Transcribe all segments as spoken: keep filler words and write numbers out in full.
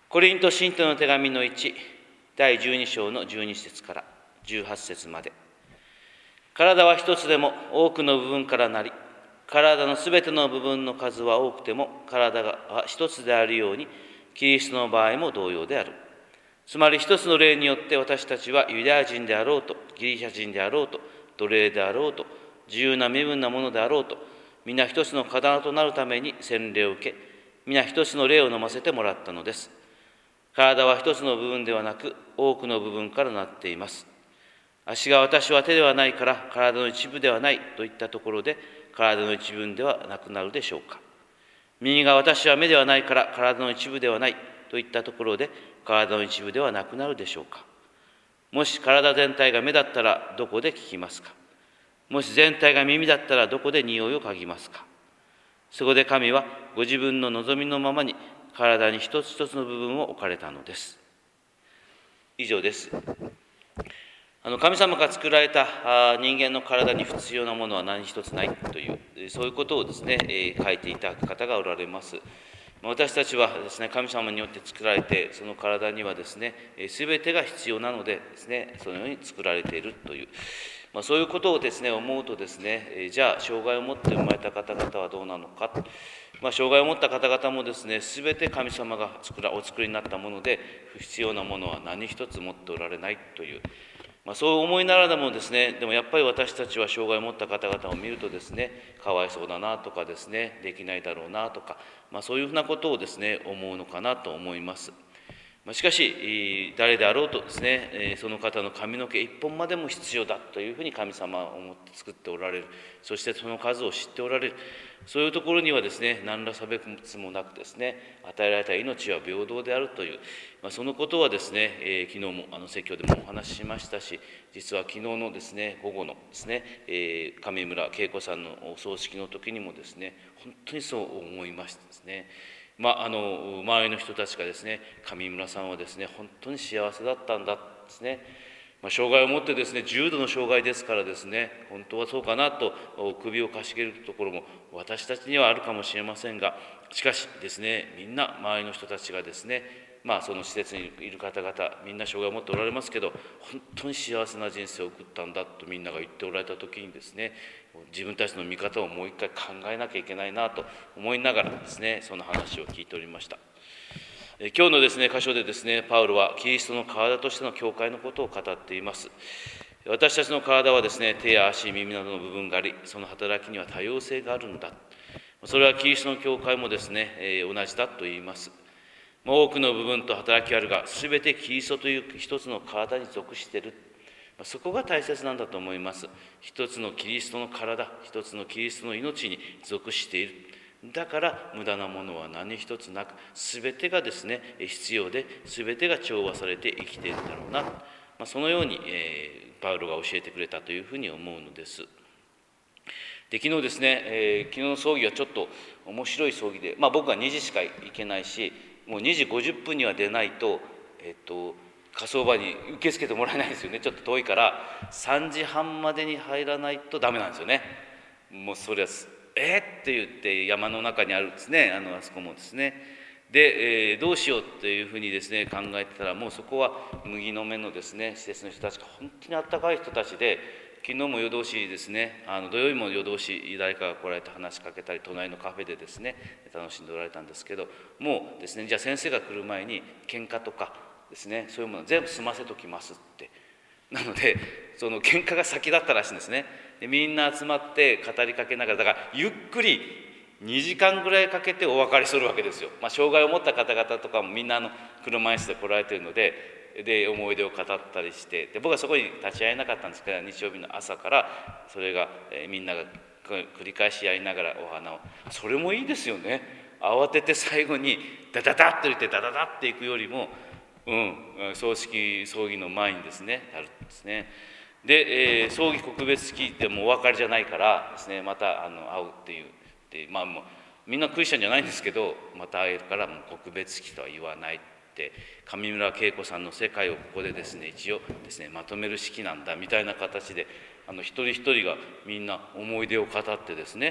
コリント信徒の手紙のいち、だいじゅうに章のじゅうに節からじゅうはち節まで。体は一つでも多くの部分からなり、体のすべての部分の数は多くても体が一つであるように、キリストの場合も同様である。つまり一つの霊によって私たちはユダヤ人であろうと、ギリシャ人であろうと、奴隷であろうと、自由な身分なものであろうと、皆一つの体となるために洗礼を受け、皆一つの霊を飲ませてもらったのです。体は一つの部分ではなく、多くの部分からなっています。足が私は手ではないから体の一部ではないといったところで、体の一部ではなくなるでしょうか。右が私は目ではないから体の一部ではないといったところで、体の一部ではなくなるでしょうか。もし体全体が目だったらどこで聞きますか。もし全体が耳だったらどこで匂いを嗅ぎますか。そこで神はご自分の望みのままに体に一つ一つの部分を置かれたのです。以上です。あの神様が作られた人間の体に必要なものは何一つないという、そういうことをですね、えー、書いていた方がおられます。私たちはですね、神様によって作られて、その体にはですね、すべてが必要なのでですね、そのように作られているという、まあ、そういうことをですね、思うとですね、じゃあ、障害を持って生まれた方々はどうなのか。まあ、障害を持った方々もですね、すべて神様が作らお作りになったもので、不必要なものは何一つ持っておられないという、まあ、そう思いながらもですね、でもやっぱり私たちは障害を持った方々を見るとですね、かわいそうだなとかですね、できないだろうなとか、まあ、そういうふうなことをですね、思うのかなと思います。しかし、誰であろうとですね、その方の髪の毛一本までも必要だというふうに神様は思って作っておられる。そしてその数を知っておられる。そういうところにはですね、何ら差別もなくですね、与えられた命は平等であるという、まあ、そのことはですね、えー、昨日もあの説教でもお話ししましたし、実は昨日のですね、午後のですね、えー、上村恵子さんのお葬式の時にもですね、本当にそう思いましたですね。まあ、あの周りの人たちがですね、上村さんはですね、本当に幸せだったんだですね、まあ、障害を持ってですね、重度の障害ですからですね、本当はそうかなと首をかしげるところも私たちにはあるかもしれませんが、しかしですね、みんな周りの人たちがですね、まあその施設にいる方々、みんな障害を持っておられますけど、本当に幸せな人生を送ったんだとみんなが言っておられた時にですね、自分たちの見方をもう一回考えなきゃいけないなと思いながらですね、その話を聞いておりました。今日のですね、箇所でですね、パウロはキリストの体としての教会のことを語っています。私たちの体はですね、手や足、耳などの部分があり、その働きには多様性があるんだ。それはキリストの教会もですね、えー、同じだと言います。多くの部分と働きあるが、すべてキリストという一つの体に属している。そこが大切なんだと思います。一つのキリストの体、一つのキリストの命に属している。だから無駄なものは何一つなく、すべてがですね、必要で、すべてが調和されて生きているだろうな。まあ、そのように、えー、パウロが教えてくれたというふうに思うのです。で、昨日ですね、えー、昨日の葬儀はちょっと面白い葬儀で、まあ、僕はにじしか行けないし、もうにじごじゅっぷんには出ないと、えっと、火葬場に受け付けてもらえないんですよね。ちょっと遠いからさんじはんまでに入らないとダメなんですよね。もうそれはえー、って言って山の中にあるんですね、あのあそこもですね。で、えー、どうしようっていうふうにですね考えてたら、もうそこは麦の芽のですね施設の人たちが本当にあったかい人たちで、昨日も夜通しですね、あの土曜日も夜通し誰かが来られて話しかけたり、隣のカフェでですね楽しんでおられたんですけど、もうですね、じゃあ先生が来る前に喧嘩とかですね、そういうもの全部済ませときますって。なのでその喧嘩が先だったらしいんですね。でみんな集まって語りかけながら、だからゆっくりにじかんぐらいかけてお別れするわけですよ。まあ、障害を持った方々とかもみんなあの車椅子で来られているので、で思い出を語ったりして、で僕はそこに立ち会えなかったんですけど、日曜日の朝からそれが、えー、みんなが繰り返しやりながらお花を、それもいいですよね。慌てて最後にダダダッと言ってダダダッていくよりも、うん、葬式葬儀の前にですねやるんですね。で、えー、葬儀告別式でもお別れじゃないからですね、またあの会うっていう、でまあもうみんなクリスチャンじゃないんですけど、また会えるからもう告別式とは言わないって、上村恵子さんの世界をここでですね一応ですねまとめる式なんだみたいな形で、あの一人一人がみんな思い出を語ってですね、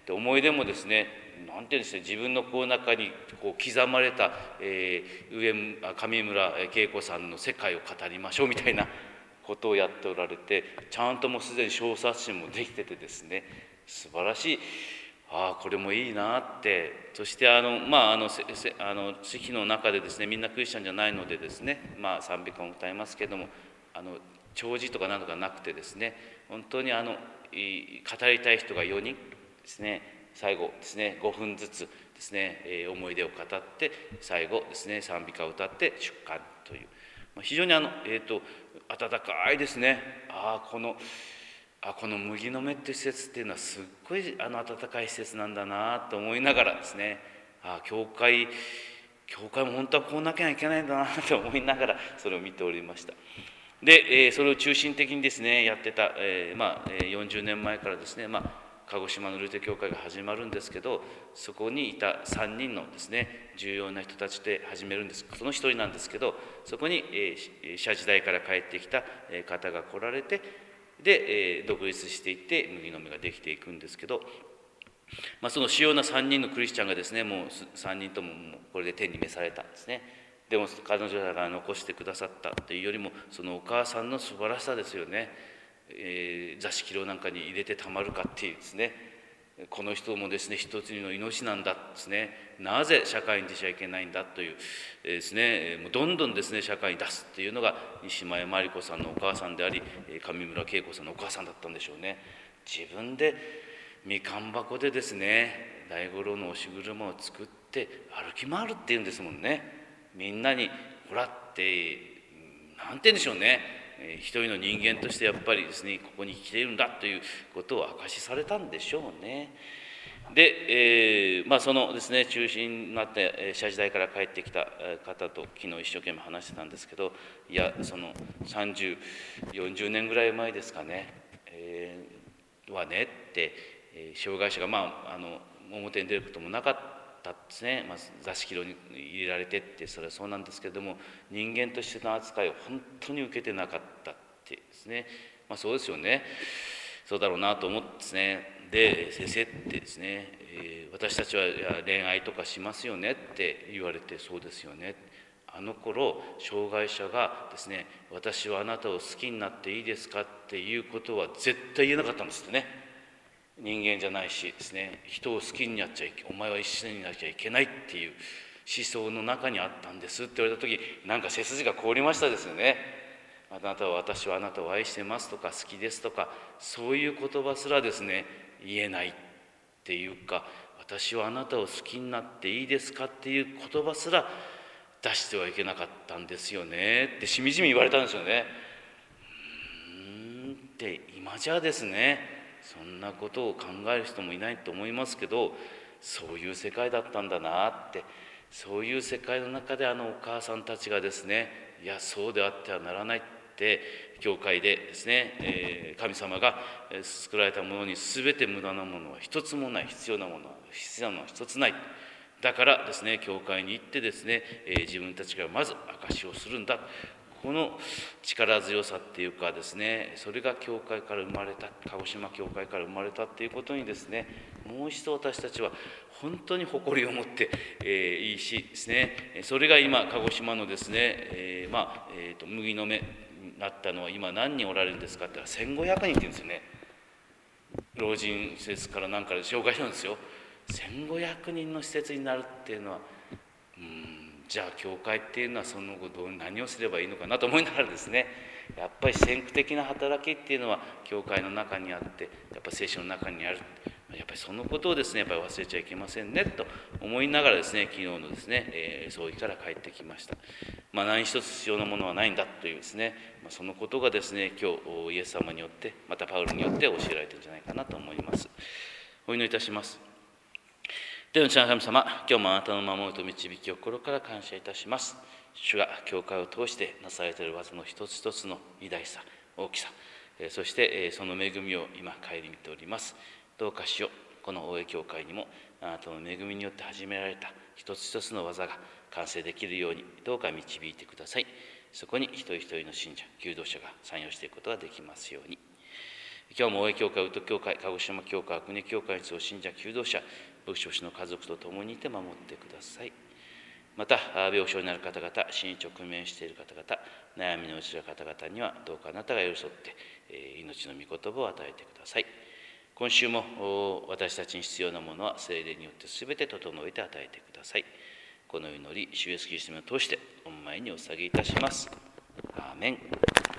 で思い出もですね、なんていうんですね、自分のこう中にこう刻まれた、えー、上上村恵子さんの世界を語りましょうみたいなことをやっておられて、ちゃんともうすでに小冊子もできててですね、素晴らしい、ああこれもいいなって。そしてあのまああのせせあの式の中でですね、みんなクリスチャンじゃないのでですね、まあ賛美歌を歌いますけども、あの弔辞とかなんとかなくてですね、本当にあの語りたい人がよにんですね、最後ですねごふんずつですね、えー、思い出を語って最後ですね賛美歌を歌って出棺という、まあ、非常にあの、えーと、温かいですね。ああこのあこの麦の芽っていう施設っていうのはすっごいあの温かい施設なんだなと思いながらですね、ああ教会教会も本当はこうなきゃいけないんだなと思いながらそれを見ておりました。で、えー、それを中心的にですねやってた、えーまあ、よんじゅうねんまえからですね、まあ、鹿児島のルーテ教会が始まるんですけど、そこにいたさんにんのですね重要な人たちで始めるんです。その一人なんですけど、そこに、えー、社時代から帰ってきた方が来られて、で、えー、独立していって麦の芽ができていくんですけど、まあ、その主要なさんにんのクリスチャンがですね、もうさんにんとももうこれで天に召されたんですね。でも彼女らが残してくださったというよりも、そのお母さんの素晴らしさですよね。えー、座敷牢なんかに入れてたまるかっていうですね、この人もですね一つの命なんだですね、なぜ社会に出ちゃいけないんだというですね、もうどんどんですね社会に出すっていうのが西前真理子さんのお母さんであり、上村恵子さんのお母さんだったんでしょうね。自分でみかん箱でですね大五郎の押し車を作って歩き回るっていうんですもんね。みんなにほらってなんて言うんでしょうね、一人の人間としてやっぱりですねここに来ているんだということを証しされたんでしょうね。で、えーまあ、そのですね中心になって社時代から帰ってきた方と昨日一生懸命話してたんですけど、いやそのさんじゅう、よんじゅうねんぐらい前ですかね、えー、はねって、えー、障害者がまああの表に出ることもなかったですね、まあ、座敷牢に入れられてって、それはそうなんですけれども、人間としての扱いを本当に受けてなかったってですね、まあ、そうですよね、そうだろうなと思ってですね。で先生ってですね、えー、私たちは恋愛とかしますよねって言われて、そうですよね、あの頃障害者がですね私はあなたを好きになっていいですかっていうことは絶対言えなかったんですよね。人間じゃないしですね、人を好きになっちゃいけお前は一緒になっちゃいけないっていう思想の中にあったんですって言われた時、なんか背筋が凍りましたですよね。あなたは私はあなたを愛してますとか好きですとか、そういう言葉すらですね言えないっていうか、私はあなたを好きになっていいですかっていう言葉すら出してはいけなかったんですよねってしみじみ言われたんですよね。うーんって今じゃですねそんなことを考える人もいないと思いますけど、そういう世界だったんだなって、そういう世界の中であのお母さんたちがですね、いやそうであってはならないって教会でですね、えー、神様が作られたものに全て無駄なものは一つもない、必要なものは必要なものは一つない。だからですね教会に行ってですね、えー、自分たちがまず証しをするんだ、この力強さっていうかですね、それが教会から生まれた、鹿児島教会から生まれたっていうことにですね、もう一度私たちは本当に誇りを持って、えー、いいしですね、それが今鹿児島のですね、えー、まあ、えーと、麦の芽になったのは今何人おられるんですかって言ったらせんごひゃくにんって言うんですよね。老人施設から何から紹介したんですよ。せんごひゃくにんの施設になるっていうのは、うーんじゃあ教会っていうのはその後どう何をすればいいのかなと思いながらですね、やっぱり先駆的な働きっていうのは教会の中にあって、やっぱ聖書の中にある、やっぱりそのことをですねやっぱり忘れちゃいけませんねと思いながらですね、昨日のですね、えー、葬儀から帰ってきました。まあ、何一つ必要なものはないんだというですね、まあ、そのことがですね今日イエス様によってまたパウロによって教えられているんじゃないかなと思います。お祈りいたします。天の父なる神様、今日もあなたの守りと導きを心から感謝いたします。主が教会を通してなされている技の一つ一つの偉大さ、大きさ、そしてその恵みを今顧みております。どうかしよう、この大江教会にもあなたの恵みによって始められた一つ一つの技が完成できるようにどうか導いてください。そこに一人一人の信者、求道者が参与していくことができますように。 今日も大江教会、宇都教会、鹿児島教会、国教会に通信者、求道者、牧師牧師の家族と共にいて守ってください。また、病床になる方々、死に直面している方々、悩みのうちの方々には、どうかあなたが寄り添って、命の御言葉を与えてください。今週も私たちに必要なものは聖霊によってすべて整えて与えてください。この祈り、主イエスキリストを通して、御前にお下げいたします。アーメン。